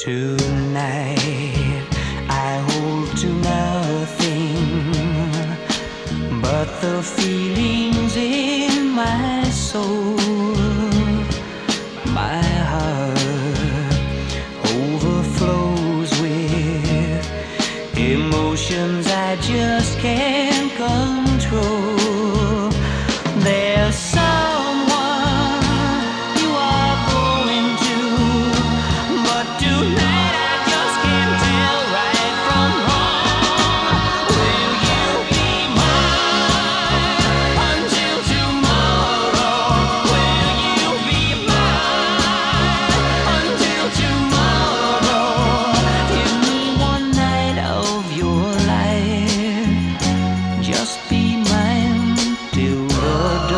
Tonight I hold to nothing but the feelings in my soul. My heart overflows with emotions I just can't